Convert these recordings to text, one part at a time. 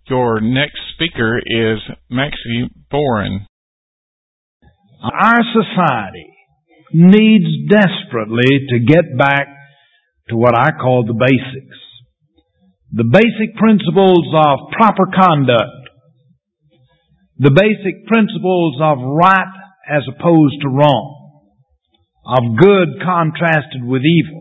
Your next speaker is Maxie Boren. Our society needs desperately to get back to what I call the basics. The basic principles of proper conduct. The basic principles of right as opposed to wrong. Of good contrasted with evil.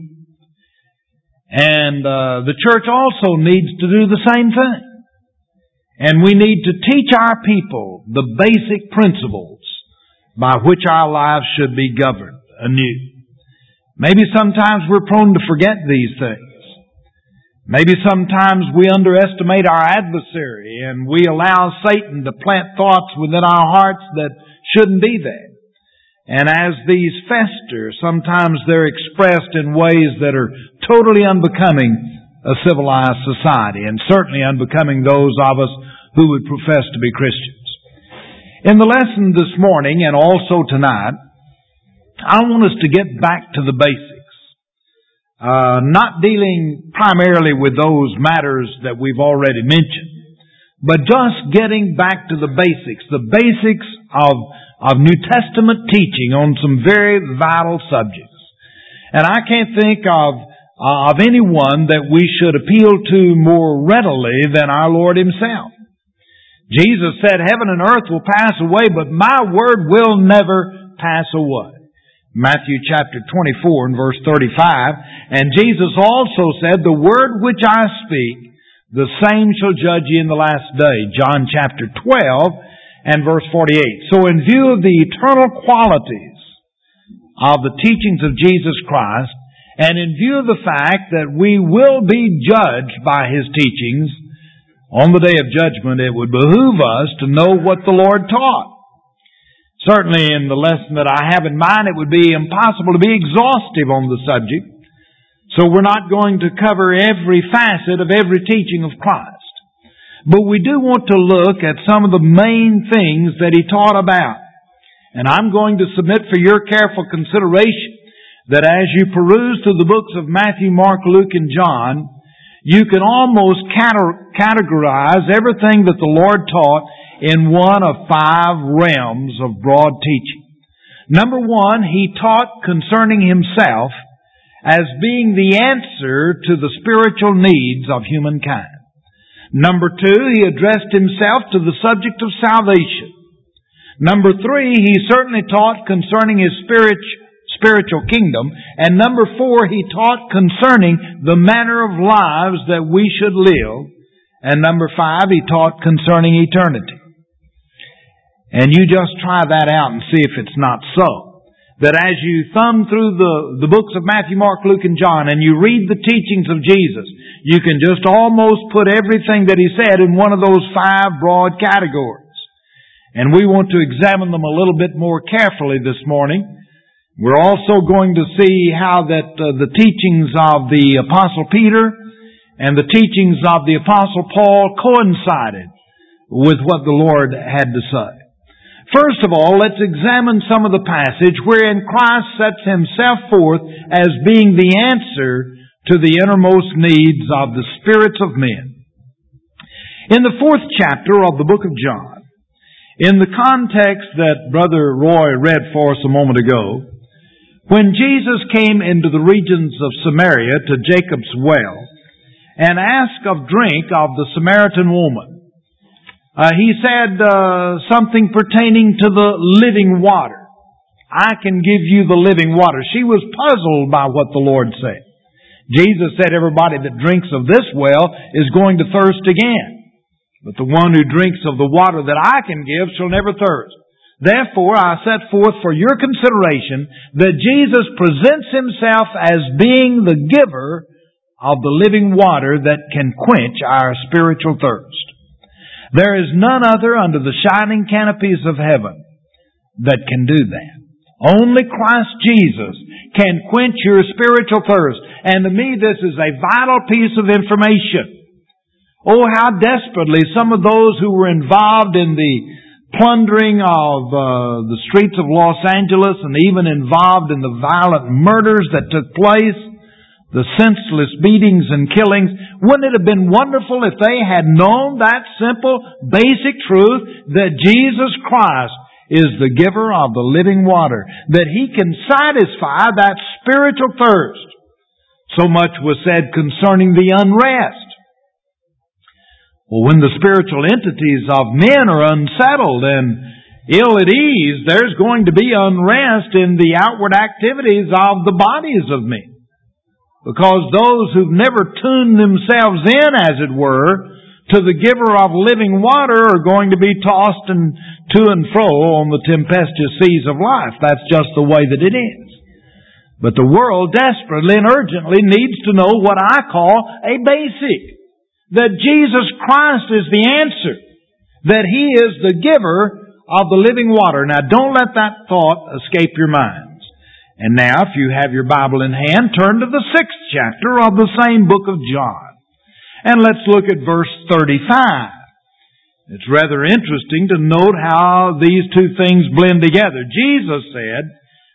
And the church also needs to do the same thing. And we need to teach our people the basic principles by which our lives should be governed anew. Maybe sometimes we're prone to forget these things. Maybe sometimes we underestimate our adversary and we allow Satan to plant thoughts within our hearts that shouldn't be there. And as these fester, sometimes they're expressed in ways that are totally unbecoming a civilized society, and certainly unbecoming those of us who would profess to be Christians. In the lesson this morning and also tonight, I want us to get back to the basics. Not dealing primarily with those matters that we've already mentioned, but just getting back to the basics of New Testament teaching on some very vital subjects. And I can't think of anyone that we should appeal to more readily than our Lord Himself. Jesus said, "Heaven and earth will pass away, but my word will never pass away." Matthew chapter 24 and verse 35. And Jesus also said, "The word which I speak, the same shall judge ye in the last day." John chapter 12 and verse 48. So in view of the eternal qualities of the teachings of Jesus Christ, and in view of the fact that we will be judged by His teachings on the day of judgment, it would behoove us to know what the Lord taught. Certainly in the lesson that I have in mind, it would be impossible to be exhaustive on the subject. So we're not going to cover every facet of every teaching of Christ. But we do want to look at some of the main things that He taught about. And I'm going to submit for your careful consideration that as you peruse through the books of Matthew, Mark, Luke, and John, you can almost categorize everything that the Lord taught in one of 5 realms of broad teaching. Number 1, He taught concerning Himself as being the answer to the spiritual needs of humankind. Number 2, He addressed Himself to the subject of salvation. Number 3, He certainly taught concerning His spiritual kingdom. And number 4, He taught concerning the manner of lives that we should live. And number 5, He taught concerning eternity. And you just try that out and see if it's not so. That as you thumb through the books of Matthew, Mark, Luke, and John, and you read the teachings of Jesus, you can just almost put everything that He said in one of those 5 broad categories. And we want to examine them a little bit more carefully this morning. We're also going to see how that the teachings of the Apostle Peter and the teachings of the Apostle Paul coincided with what the Lord had to say. First of all, let's examine some of the passage wherein Christ sets Himself forth as being the answer to the innermost needs of the spirits of men. In the 4th chapter of the book of John, in the context that Brother Roy read for us a moment ago, when Jesus came into the regions of Samaria to Jacob's well and asked of drink of the Samaritan woman, He said something pertaining to the living water. "I can give you the living water." She was puzzled by what the Lord said. Jesus said, "Everybody that drinks of this well is going to thirst again. But the one who drinks of the water that I can give shall never thirst." Therefore, I set forth for your consideration that Jesus presents Himself as being the giver of the living water that can quench our spiritual thirst. There is none other under the shining canopies of heaven that can do that. Only Christ Jesus can quench your spiritual thirst. And to me, this is a vital piece of information. Oh, how desperately some of those who were involved in the plundering of the streets of Los Angeles and even involved in the violent murders that took place, the senseless beatings and killings. Wouldn't it have been wonderful if they had known that simple, basic truth that Jesus Christ is the giver of the living water, that He can satisfy that spiritual thirst? So much was said concerning the unrest. Well, when the spiritual entities of men are unsettled and ill at ease, there's going to be unrest in the outward activities of the bodies of men. Because those who've never tuned themselves in, as it were, to the giver of living water are going to be tossed to and fro on the tempestuous seas of life. That's just the way that it is. But the world desperately and urgently needs to know what I call a basic. That Jesus Christ is the answer. That He is the giver of the living water. Now, don't let that thought escape your minds. And now, if you have your Bible in hand, turn to the 6th chapter of the same book of John. And let's look at verse 35. It's rather interesting to note how these two things blend together. Jesus said,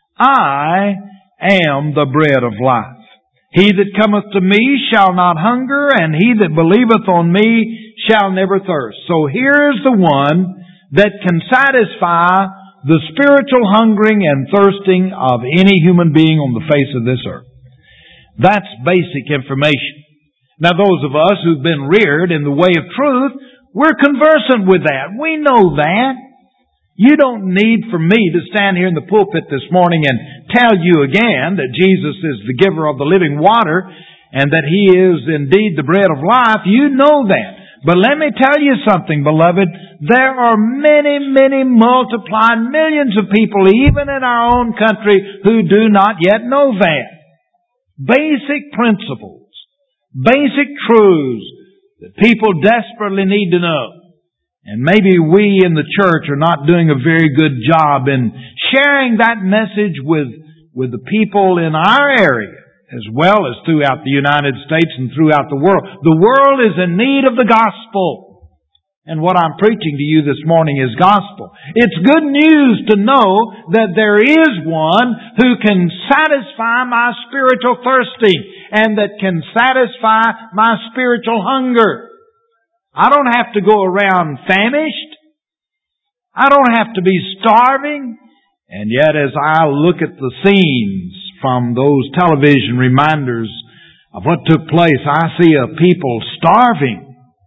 I am the bread of life. He that cometh to me shall not hunger, and he that believeth on me shall never thirst. So here's the one that can satisfy the spiritual hungering and thirsting of any human being on the face of this earth. That's basic information. Now, those of us who've been reared in the way of truth, we're conversant with that. We know that. You don't need for me to stand here in the pulpit this morning and tell you again that Jesus is the giver of the living water and that He is indeed the bread of life. You know that. But let me tell you something, beloved. There are many, many multiplied millions of people, even in our own country, who do not yet know that. Basic principles, basic truths that people desperately need to know. And maybe we in the church are not doing a very good job in sharing that message with the people in our area, as well as throughout the United States and throughout the world. The world is in need of the gospel. And what I'm preaching to you this morning is gospel. It's good news to know that there is one who can satisfy my spiritual thirsting and that can satisfy my spiritual hunger. I don't have to go around famished. I don't have to be starving. And yet as I look at the scenes from those television reminders of what took place, I see a people starving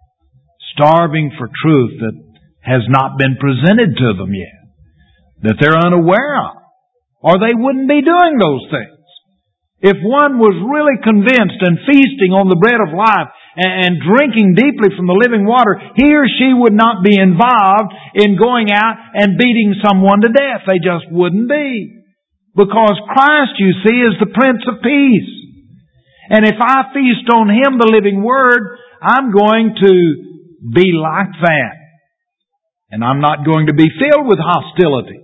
for truth that has not been presented to them yet, that they're unaware of, or they wouldn't be doing those things. If one was really convinced and feasting on the bread of life and drinking deeply from the living water, he or she would not be involved in going out and beating someone to death. They just wouldn't be. Because Christ, you see, is the Prince of Peace. And if I feast on Him, the living Word, I'm going to be like that. And I'm not going to be filled with hostility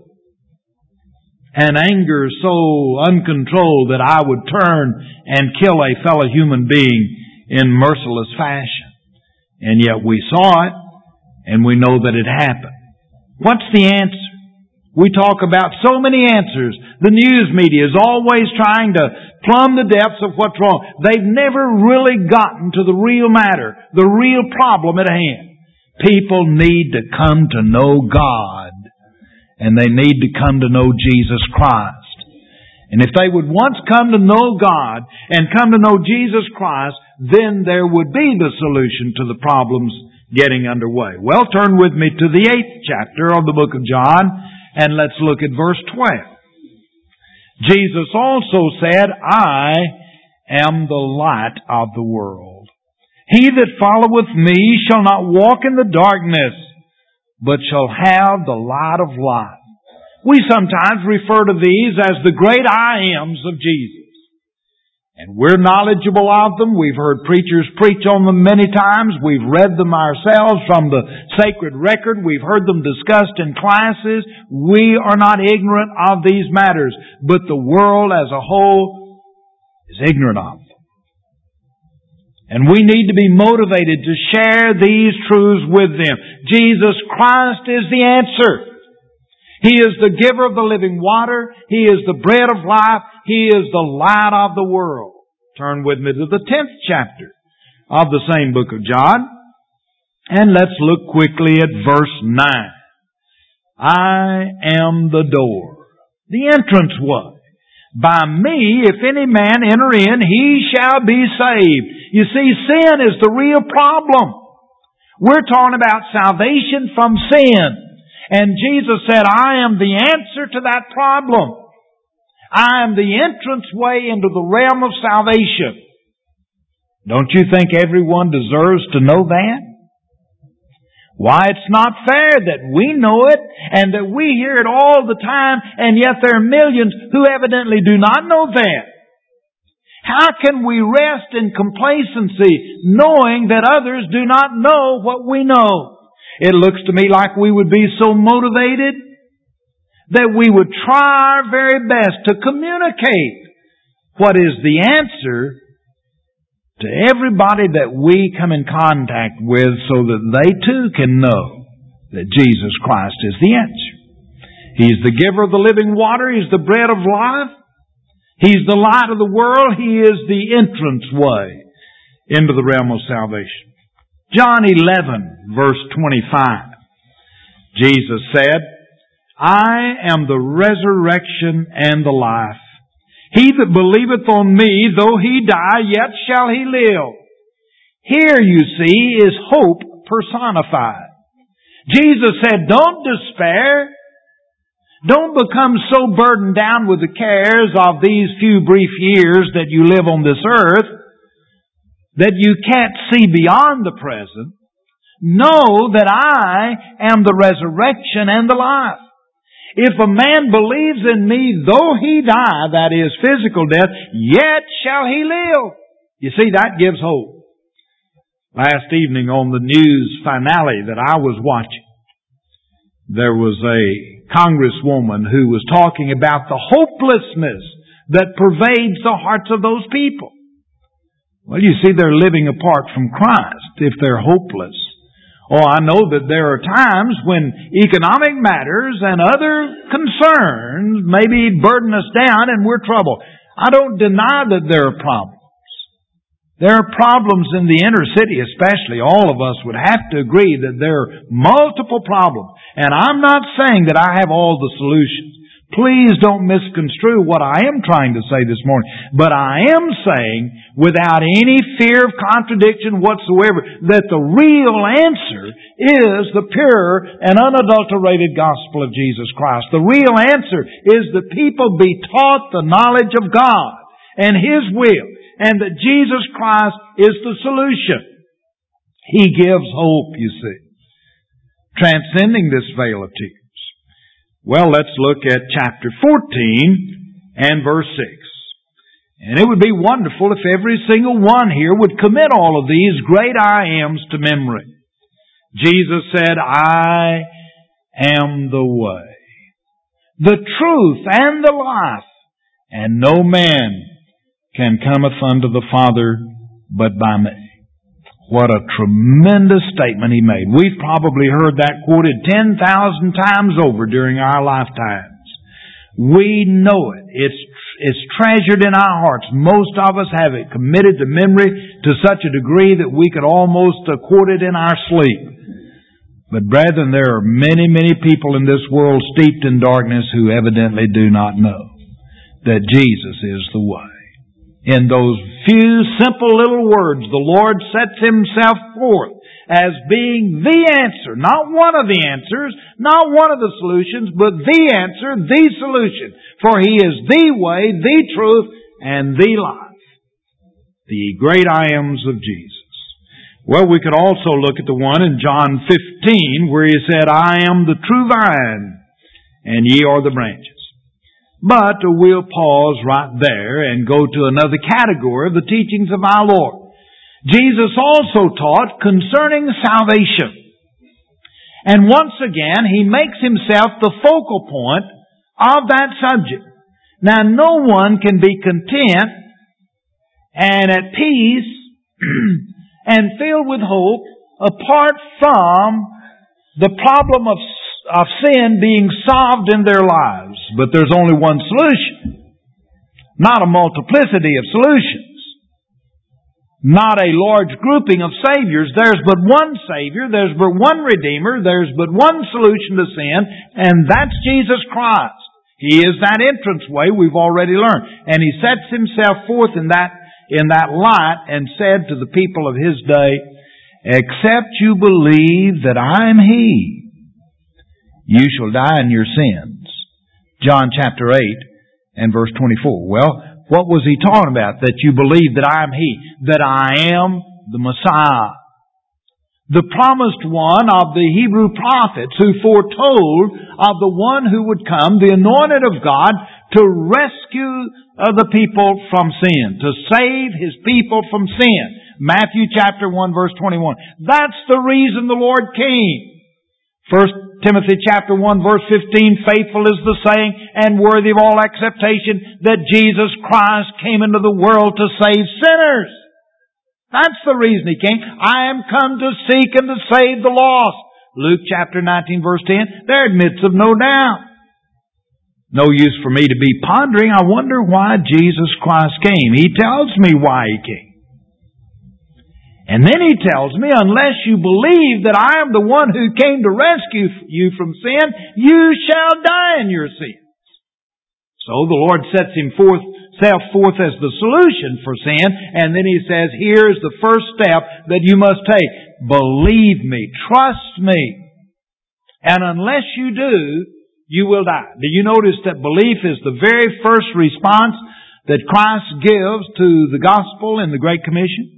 and anger so uncontrolled that I would turn and kill a fellow human being in merciless fashion. And yet we saw it, and we know that it happened. What's the answer? We talk about so many answers. The news media is always trying to plumb the depths of what's wrong. They've never really gotten to the real matter, the real problem at hand. People need to come to know God, and they need to come to know Jesus Christ. And if they would once come to know God and come to know Jesus Christ, then there would be the solution to the problems getting underway. Well, turn with me to the 8th chapter of the book of John, and let's look at verse 12. Jesus also said, I am the light of the world. He that followeth me shall not walk in the darkness, but shall have the light of life. We sometimes refer to these as the great I ams of Jesus. And we're knowledgeable of them. We've heard preachers preach on them many times. We've read them ourselves from the sacred record. We've heard them discussed in classes. We are not ignorant of these matters, but the world as a whole is ignorant of them. And we need to be motivated to share these truths with them. Jesus Christ is the answer. He is the giver of the living water. He is the bread of life. He is the light of the world. Turn with me to the 10th chapter of the same book of John. And let's look quickly at verse 9. I am the door, the entrance way. By me, if any man enter in, he shall be saved. You see, sin is the real problem. We're talking about salvation from sin. And Jesus said, I am the answer to that problem. I am the entrance way into the realm of salvation. Don't you think everyone deserves to know that? Why, it's not fair that we know it and that we hear it all the time, and yet there are millions who evidently do not know that. How can we rest in complacency knowing that others do not know what we know? It looks to me like we would be so motivated that we would try our very best to communicate what is the answer to everybody that we come in contact with, so that they too can know that Jesus Christ is the answer. He's the giver of the living water. He's the bread of life. He's the light of the world. He is the entrance way into the realm of salvation. John 11, verse 25. Jesus said, I am the resurrection and the life. He that believeth on me, though he die, yet shall he live. Here, you see, is hope personified. Jesus said, don't despair. Don't become so burdened down with the cares of these few brief years that you live on this earth that you can't see beyond the present. Know that I am the resurrection and the life. If a man believes in me, though he die, that is physical death, yet shall he live. You see, that gives hope. Last evening on the news finale that I was watching, there was a congresswoman who was talking about the hopelessness that pervades the hearts of those people. Well, you see, they're living apart from Christ if they're hopeless. Oh, I know that there are times when economic matters and other concerns maybe burden us down and we're troubled. I don't deny that there are problems. There are problems in the inner city especially. All of us would have to agree that there are multiple problems. And I'm not saying that I have all the solutions. Please don't misconstrue what I am trying to say this morning. But I am saying, without any fear of contradiction whatsoever, that the real answer is the pure and unadulterated gospel of Jesus Christ. The real answer is that people be taught the knowledge of God and His will, and that Jesus Christ is the solution. He gives hope, you see, transcending this veil of tears. Well, let's look at chapter 14 and verse 6. And it would be wonderful if every single one here would commit all of these great I ams to memory. Jesus said, I am the way, the truth, and the life, and no man can cometh unto the Father but by me. What a tremendous statement He made. We've probably heard that quoted 10,000 times over during our lifetimes. We know it. It's treasured in our hearts. Most of us have it committed to memory to such a degree that we could almost quote it in our sleep. But brethren, there are many, many people in this world steeped in darkness who evidently do not know that Jesus is the way. In those few simple little words, the Lord sets Himself forth as being the answer, not one of the answers, not one of the solutions, but the answer, the solution. For He is the way, the truth, and the life. The great I ams of Jesus. Well, we could also look at the one in John 15 where He said, I am the true vine, and ye are the branches. But we'll pause right there and go to another category of the teachings of our Lord. Jesus also taught concerning salvation. And once again, He makes Himself the focal point of that subject. Now, no one can be content and at peace and filled with hope apart from the problem of sin being solved in their lives. But there's only one solution, not a multiplicity of solutions. not a large grouping of Saviors. There's but one Savior, there's but one Redeemer, there's but one solution to sin, and that's Jesus Christ. He is that entranceway we've already learned. And He sets Himself forth in that light and said to the people of His day, except you believe that I am He, you shall die in your sins. John chapter 8 and verse 24. Well, what was He talking about? That you believe that I am He, that I am the Messiah. The promised one of the Hebrew prophets who foretold of the one who would come, the anointed of God, to rescue the people from sin, to save His people from sin. Matthew chapter 1 verse 21. That's the reason the Lord came. 1 Timothy chapter 1 verse 15, faithful is the saying and worthy of all acceptation that Jesus Christ came into the world to save sinners. That's the reason He came. I am come to seek and to save the lost. Luke chapter 19 verse 10, there admits of no doubt. No use for me to be pondering, I wonder why Jesus Christ came. He tells me why He came. And then He tells me, unless you believe that I am the one who came to rescue you from sin, you shall die in your sins. So the Lord sets Himself forth as the solution for sin, and then He says, here's the first step that you must take. Believe me, trust me. And unless you do, you will die. Do you notice that belief is the very first response that Christ gives to the gospel in the Great Commission?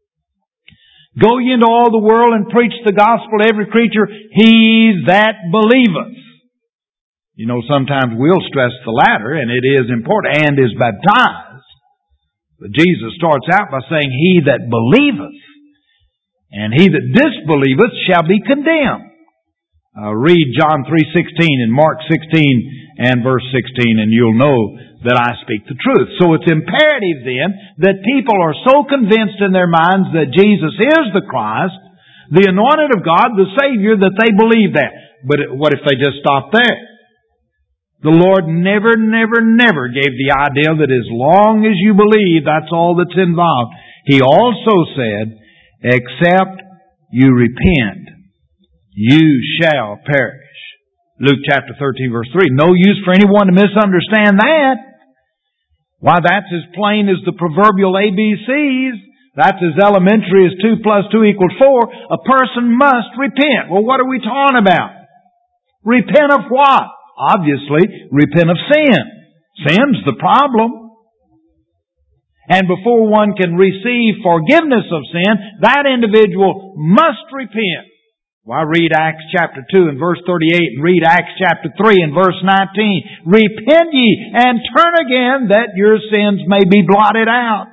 Go ye into all the world and preach the gospel to every creature, he that believeth. You know, sometimes we'll stress the latter, and it is important, and is baptized. But Jesus starts out by saying, he that believeth, and he that disbelieveth shall be condemned. Read John 3:16 and Mark 16 and verse 16, and you'll know that I speak the truth. So it's imperative then that people are so convinced in their minds that Jesus is the Christ, the anointed of God, the Savior, that they believe that. But what if they just stop there? The Lord never gave the idea that as long as you believe, that's all that's involved. He also said, except you repent, you shall perish. Luke chapter 13 verse 3. No use for anyone to misunderstand that. Why, that's as plain as the proverbial ABCs. That's as elementary as 2 plus 2 equals 4. A person must repent. Well, what are we talking about? Repent of what? Obviously, repent of sin. Sin's the problem. And before one can receive forgiveness of sin, that individual must repent. Well, read Acts chapter 2 and verse 38 and read Acts chapter 3 and verse 19. Repent ye and turn again that your sins may be blotted out.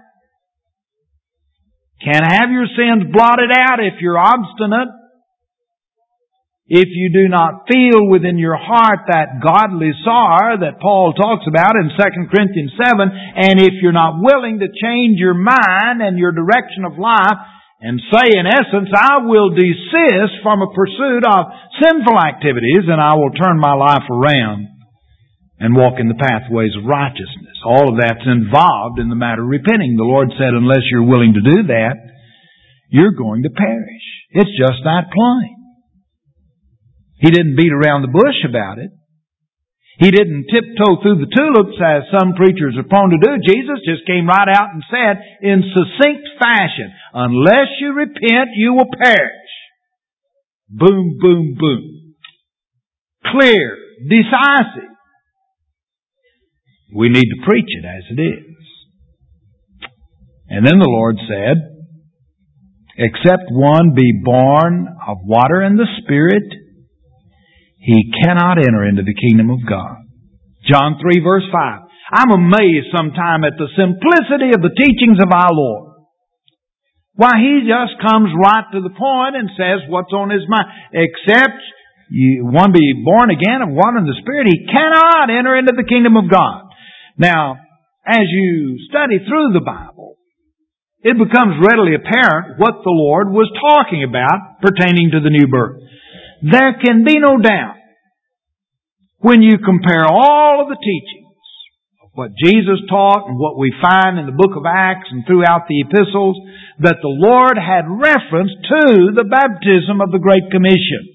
Can't have your sins blotted out if you're obstinate. If you do not feel within your heart that godly sorrow that Paul talks about in 2 Corinthians 7, and if you're not willing to change your mind and your direction of life, and say, in essence, I will desist from a pursuit of sinful activities and I will turn my life around and walk in the pathways of righteousness. All of that's involved in the matter of repenting. The Lord said, unless you're willing to do that, you're going to perish. It's just that plain. He didn't beat around the bush about it. He didn't tiptoe through the tulips as some preachers are prone to do. Jesus just came right out and said in succinct fashion, unless you repent, you will perish. Boom, boom, boom. Clear, decisive. We need to preach it as it is. And then the Lord said, except one be born of water and the Spirit, he cannot enter into the kingdom of God. John 3 verse 5. I'm amazed sometime at the simplicity of the teachings of our Lord. Why, He just comes right to the point and says what's on His mind. Except one be born again of water and the Spirit, he cannot enter into the kingdom of God. Now, as you study through the Bible, it becomes readily apparent what the Lord was talking about pertaining to the new birth. There can be no doubt when you compare all of the teachings of what Jesus taught and what we find in the book of Acts and throughout the epistles, that the Lord had reference to the baptism of the Great Commission.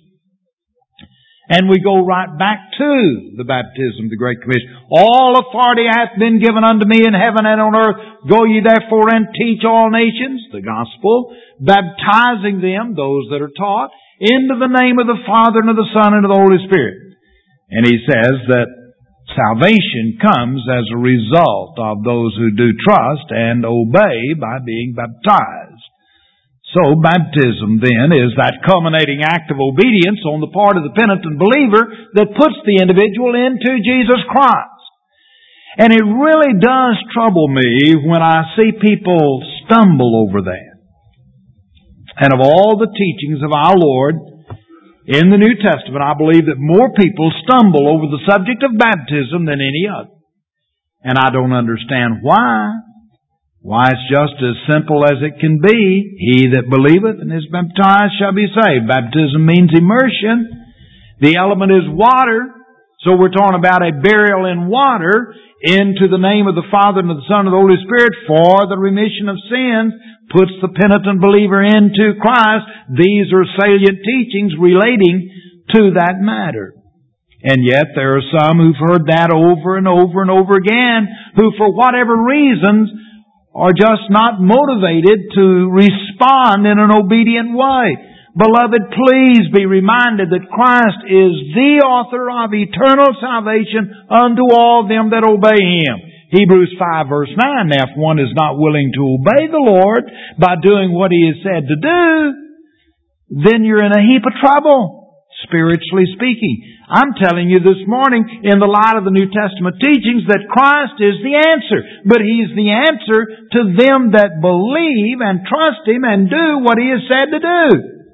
And we go right back to the baptism of the Great Commission. All authority hath been given unto me in heaven and on earth. Go ye therefore and teach all nations, the gospel, baptizing them, those that are taught, into the name of the Father and of the Son and of the Holy Spirit. And he says that salvation comes as a result of those who do trust and obey by being baptized. So baptism then is that culminating act of obedience on the part of the penitent believer that puts the individual into Jesus Christ. And it really does trouble me when I see people stumble over that. And of all the teachings of our Lord in the New Testament, I believe that more people stumble over the subject of baptism than any other. And I don't understand why. Why, it's just as simple as it can be. He that believeth and is baptized shall be saved. Baptism means immersion. The element is water. So we're talking about a burial in water into the name of the Father and of the Son and of the Holy Spirit for the remission of sins. Puts the penitent believer into Christ. These are salient teachings relating to that matter. And yet there are some who've heard that over and over and over again, who for whatever reasons are just not motivated to respond in an obedient way. Beloved, please be reminded that Christ is the author of eternal salvation unto all them that obey Him. Hebrews 5 verse 9, now if one is not willing to obey the Lord by doing what He is said to do, then you're in a heap of trouble, spiritually speaking. I'm telling you this morning, in the light of the New Testament teachings, that Christ is the answer. But He's the answer to them that believe and trust Him and do what He has said to do.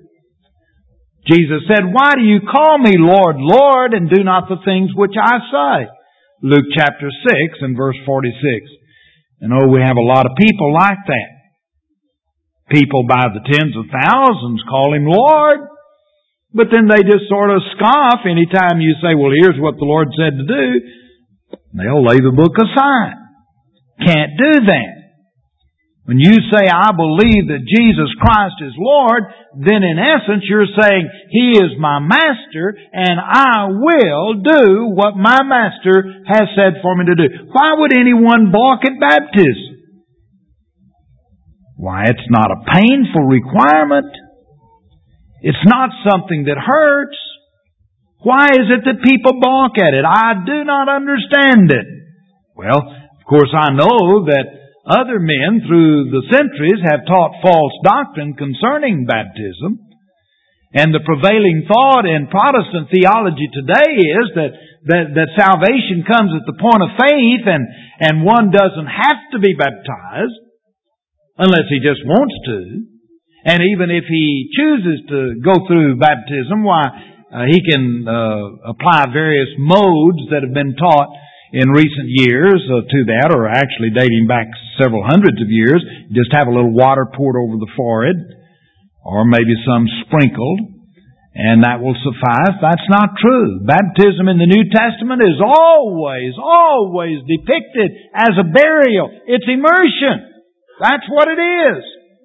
Jesus said, why do you call me Lord, Lord, and do not the things which I say? Luke chapter 6 and verse 46. And we have a lot of people like that. People by the tens of thousands call Him Lord. But then they just sort of scoff anytime you say, well, here's what the Lord said to do. They'll lay the book aside. Can't do that. When you say, I believe that Jesus Christ is Lord, then in essence you're saying, He is my Master and I will do what my Master has said for me to do. Why would anyone balk at baptism? Why, it's not a painful requirement. It's not something that hurts. Why is it that people balk at it? I do not understand it. Well, of course I know that other men through the centuries have taught false doctrine concerning baptism. And the prevailing thought in Protestant theology today is that salvation comes at the point of faith and one doesn't have to be baptized unless he just wants to. And even if he chooses to go through baptism, he can apply various modes that have been taught in recent years to that, or actually dating back several hundreds of years. Just have a little water poured over the forehead, or maybe some sprinkled, and that will suffice. That's not true. Baptism in the New Testament is always depicted as a burial. It's immersion. That's what it is.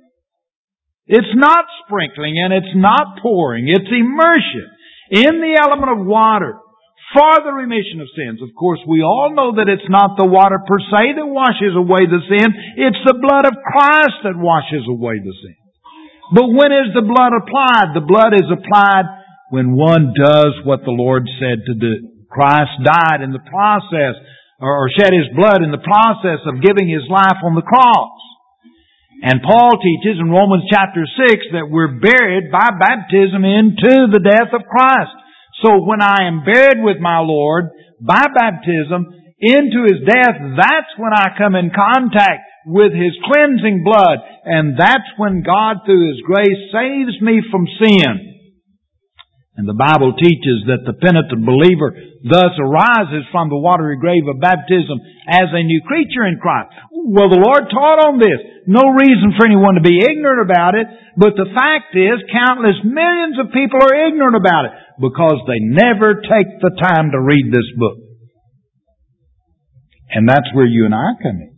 It's not sprinkling and it's not pouring. It's immersion in the element of water for the remission of sins. Of course, we all know that it's not the water per se that washes away the sin. It's the blood of Christ that washes away the sin. But when is the blood applied? The blood is applied when one does what the Lord said to do. Christ died in the process, or shed His blood in the process of giving His life on the cross. And Paul teaches in Romans chapter 6 that we're buried by baptism into the death of Christ. So when I am buried with my Lord by baptism into His death, that's when I come in contact with His cleansing blood. And that's when God through His grace saves me from sin. And the Bible teaches that the penitent believer thus arises from the watery grave of baptism as a new creature in Christ. Well, the Lord taught on this. No reason for anyone to be ignorant about it, but the fact is countless millions of people are ignorant about it because they never take the time to read this book. And that's where you and I come in.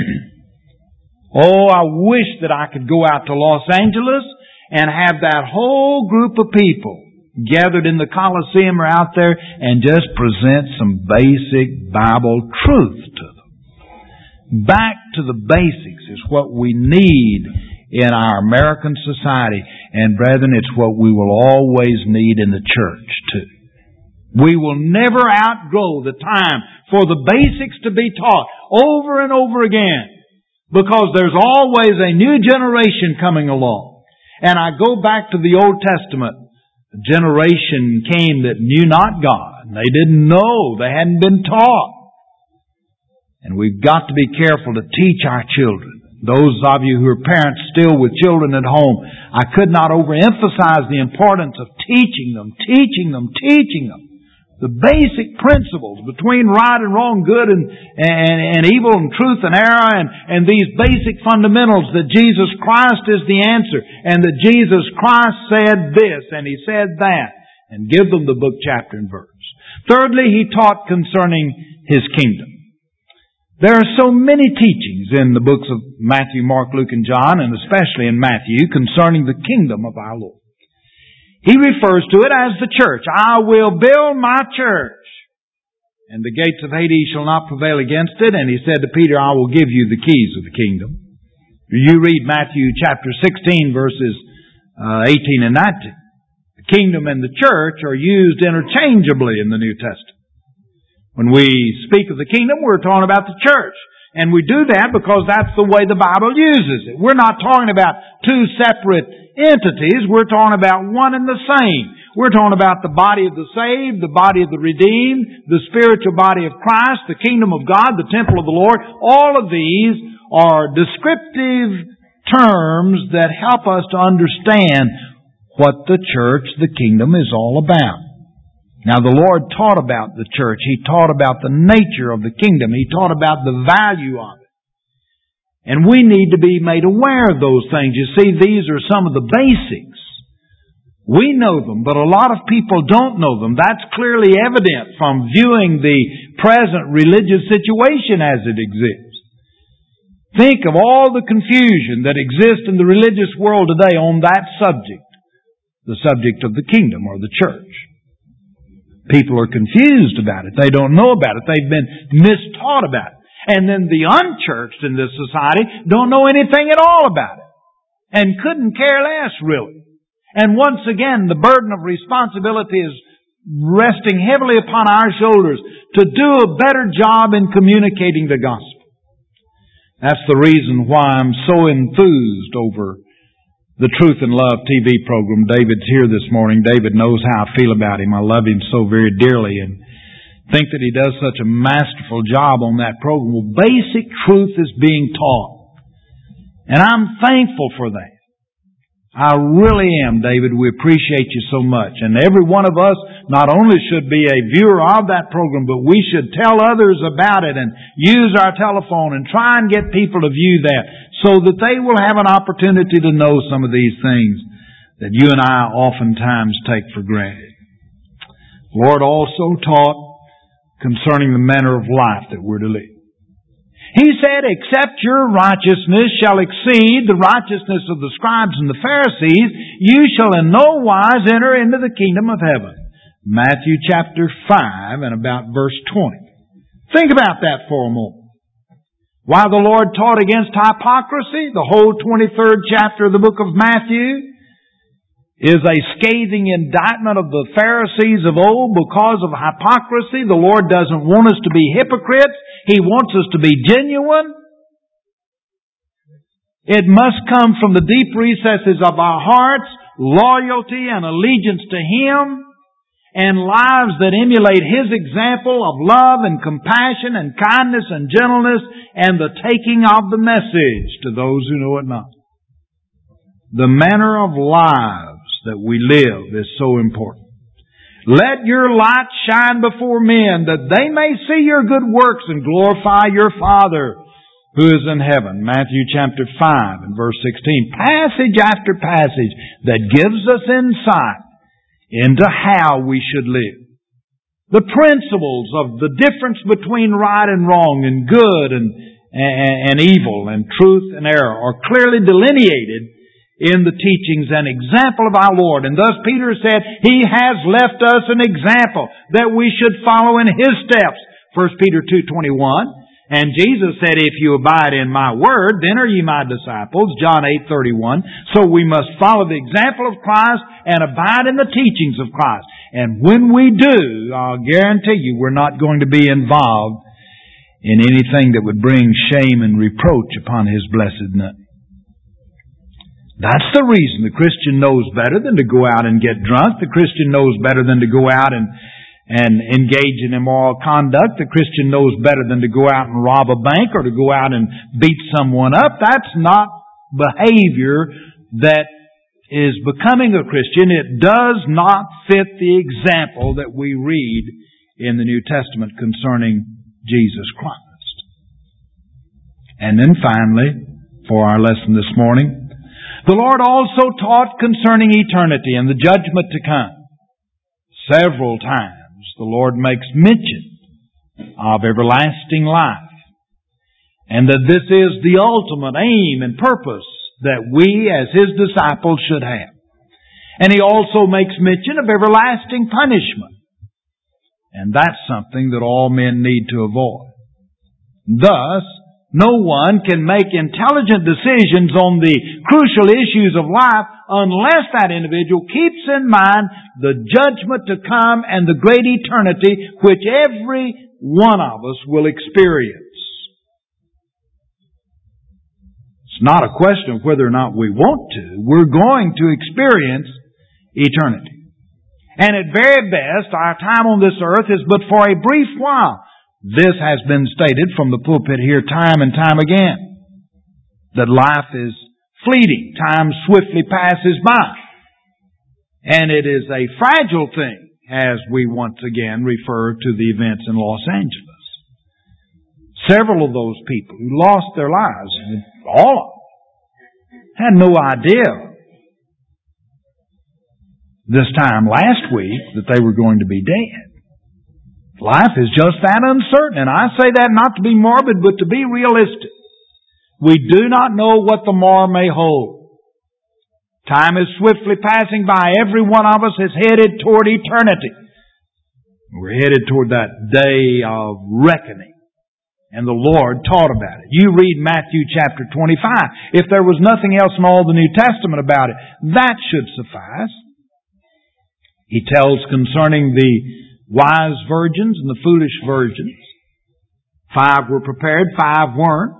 Oh, I wish that I could go out to Los Angeles and have that whole group of people gathered in the Coliseum or out there and just present some basic Bible truth to them. Back to the basics is what we need in our American society. And brethren, it's what we will always need in the church too. We will never outgrow the time for the basics to be taught over and over again, because there's always a new generation coming along. And I go back to the Old Testament. A generation came that knew not God. They didn't know. They hadn't been taught. And we've got to be careful to teach our children. Those of you who are parents still with children at home, I could not overemphasize the importance of teaching them. The basic principles between right and wrong, good and evil, and truth and error, and these basic fundamentals that Jesus Christ is the answer, and that Jesus Christ said this and He said that, and give them the book, chapter, and verse. Thirdly, He taught concerning His kingdom. There are so many teachings in the books of Matthew, Mark, Luke, and John, and especially in Matthew, concerning the kingdom of our Lord. He refers to it as the church. I will build my church, and the gates of Hades shall not prevail against it. And He said to Peter, I will give you the keys of the kingdom. You read Matthew chapter 16, verses 18 and 19. The kingdom and the church are used interchangeably in the New Testament. When we speak of the kingdom, we're talking about the church. And we do that because that's the way the Bible uses it. We're not talking about two separate entities. We're talking about one and the same. We're talking about the body of the saved, the body of the redeemed, the spiritual body of Christ, the kingdom of God, the temple of the Lord. All of these are descriptive terms that help us to understand what the church, the kingdom, is all about. Now, the Lord taught about the church. He taught about the nature of the kingdom. He taught about the value of it. And we need to be made aware of those things. You see, these are some of the basics. We know them, but a lot of people don't know them. That's clearly evident from viewing the present religious situation as it exists. Think of all the confusion that exists in the religious world today on that subject, the subject of the kingdom or the church. People are confused about it. They don't know about it. They've been mistaught about it. And then the unchurched in this society don't know anything at all about it. And couldn't care less, really. And once again, the burden of responsibility is resting heavily upon our shoulders to do a better job in communicating the gospel. That's the reason why I'm so enthused over the Truth and Love TV program. David's here this morning. David knows how I feel about him. I love him so very dearly and think that he does such a masterful job on that program. Well, basic truth is being taught. And I'm thankful for that. I really am, David. We appreciate you so much. And every one of us not only should be a viewer of that program, but we should tell others about it and use our telephone and try and get people to view that so that they will have an opportunity to know some of these things that you and I oftentimes take for granted. The Lord also taught concerning the manner of life that we're to live. He said, except your righteousness shall exceed the righteousness of the scribes and the Pharisees, you shall in no wise enter into the kingdom of heaven. Matthew chapter 5 and about verse 20. Think about that for a moment. While the Lord taught against hypocrisy, the whole 23rd chapter of the book of Matthew is a scathing indictment of the Pharisees of old because of hypocrisy. The Lord doesn't want us to be hypocrites. He wants us to be genuine. It must come from the deep recesses of our hearts, loyalty and allegiance to Him, and lives that emulate His example of love and compassion and kindness and gentleness and the taking of the message to those who know it not. The manner of lives that we live is so important. Let your light shine before men, that they may see your good works and glorify your Father who is in heaven. Matthew chapter 5 and verse 16. Passage after passage that gives us insight into how we should live. The principles of the difference between right and wrong and good and evil and truth and error are clearly delineated in the teachings and example of our Lord. And thus Peter said, He has left us an example that we should follow in His steps. 1 Peter 2:21. And Jesus said, if you abide in my word, then are ye my disciples. John 8:31. So we must follow the example of Christ and abide in the teachings of Christ. And when we do, I'll guarantee you we're not going to be involved in anything that would bring shame and reproach upon His blessed name. That's the reason the Christian knows better than to go out and get drunk. The Christian knows better than to go out and engage in immoral conduct. The Christian knows better than to go out and rob a bank or to go out and beat someone up. That's not behavior that is becoming a Christian. It does not fit the example that we read in the New Testament concerning Jesus Christ. And then finally, for our lesson this morning, the Lord also taught concerning eternity and the judgment to come. Several times the Lord makes mention of everlasting life, and that this is the ultimate aim and purpose that we as His disciples should have. And He also makes mention of everlasting punishment, and that's something that all men need to avoid. Thus, no one can make intelligent decisions on the crucial issues of life unless that individual keeps in mind the judgment to come and the great eternity which every one of us will experience. It's not a question of whether or not we want to. We're going to experience eternity. And at very best, our time on this earth is but for a brief while. This has been stated from the pulpit here time and time again, that life is fleeting. Time swiftly passes by. And it is a fragile thing, as we once again refer to the events in Los Angeles. Several of those people who lost their lives, all of them, had no idea this time last week that they were going to be dead. Life is just that uncertain, and I say that not to be morbid, but to be realistic. We do not know what the morrow may hold. Time is swiftly passing by. Every one of us is headed toward eternity. We're headed toward that day of reckoning, and the Lord taught about it. You read Matthew chapter 25. If there was nothing else in all the New Testament about it, that should suffice. He tells concerning the wise virgins and the foolish virgins. 5 were prepared, 5 weren't.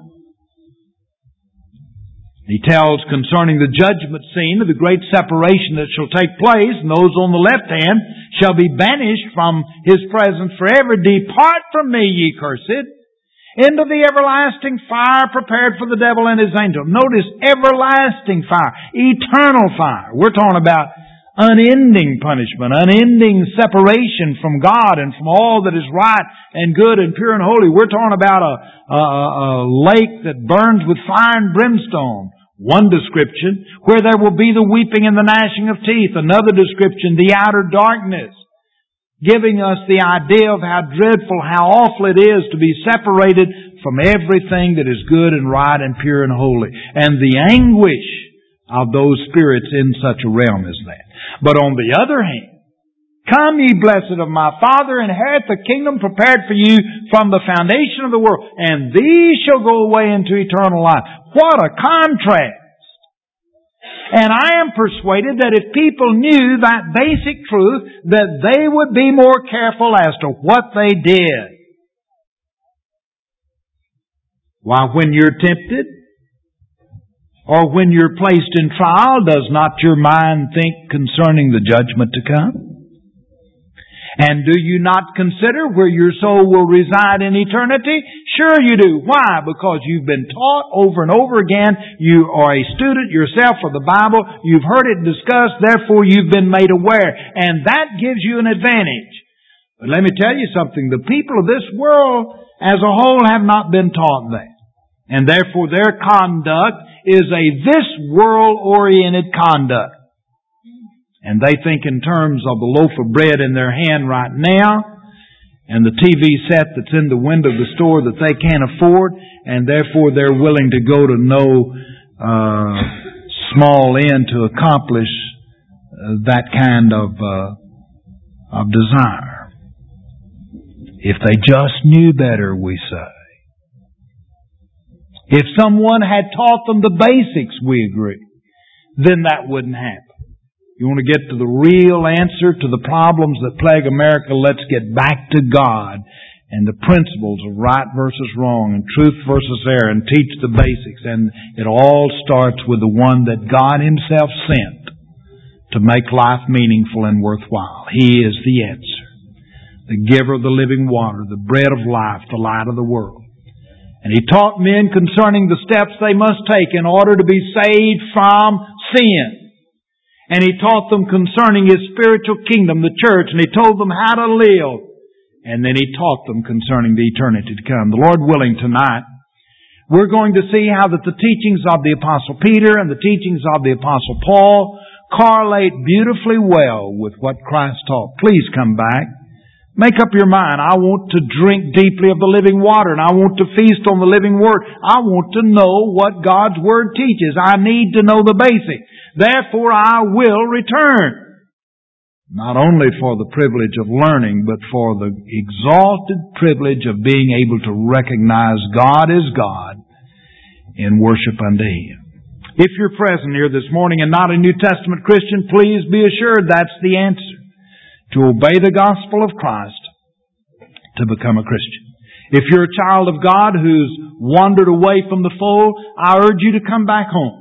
He tells concerning the judgment scene of the great separation that shall take place, and those on the left hand shall be banished from His presence forever. Depart from me, ye cursed, into the everlasting fire prepared for the devil and his angels. Notice, everlasting fire, eternal fire. We're talking about unending punishment, unending separation from God and from all that is right and good and pure and holy. We're talking about a lake that burns with fire and brimstone. One description, where there will be the weeping and the gnashing of teeth. Another description, the outer darkness, giving us the idea of how dreadful, how awful it is to be separated from everything that is good and right and pure and holy. And the anguish of those spirits in such a realm as that. But on the other hand, come ye blessed of my Father, inherit the kingdom prepared for you from the foundation of the world, and these shall go away into eternal life. What a contrast! And I am persuaded that if people knew that basic truth, that they would be more careful as to what they did. Why, when you're tempted, or when you're placed in trial, does not your mind think concerning the judgment to come? And do you not consider where your soul will reside in eternity? Sure you do. Why? Because you've been taught over and over again. You are a student yourself of the Bible. You've heard it discussed. Therefore, you've been made aware. And that gives you an advantage. But let me tell you something. The people of this world as a whole have not been taught that. And therefore, their conduct is a this world-oriented conduct. And they think in terms of the loaf of bread in their hand right now, and the TV set that's in the window of the store that they can't afford, and therefore they're willing to go to no small end to accomplish that kind of desire. If they just knew better, we say. If someone had taught them the basics, we agree, then that wouldn't happen. You want to get to the real answer to the problems that plague America, let's get back to God and the principles of right versus wrong and truth versus error and teach the basics. And it all starts with the one that God Himself sent to make life meaningful and worthwhile. He is the answer. The giver of the living water, the bread of life, the light of the world. And He taught men concerning the steps they must take in order to be saved from sin. And He taught them concerning His spiritual kingdom, the church, and He told them how to live. And then He taught them concerning the eternity to come. The Lord willing, tonight, we're going to see how that the teachings of the Apostle Peter and the teachings of the Apostle Paul correlate beautifully well with what Christ taught. Please come back. Make up your mind. I want to drink deeply of the living water, and I want to feast on the living Word. I want to know what God's Word teaches. I need to know the basics. Therefore, I will return. Not only for the privilege of learning, but for the exalted privilege of being able to recognize God as God in worship unto Him. If you're present here this morning and not a New Testament Christian, please be assured that's the answer. To obey the gospel of Christ, to become a Christian. If you're a child of God who's wandered away from the fold, I urge you to come back home.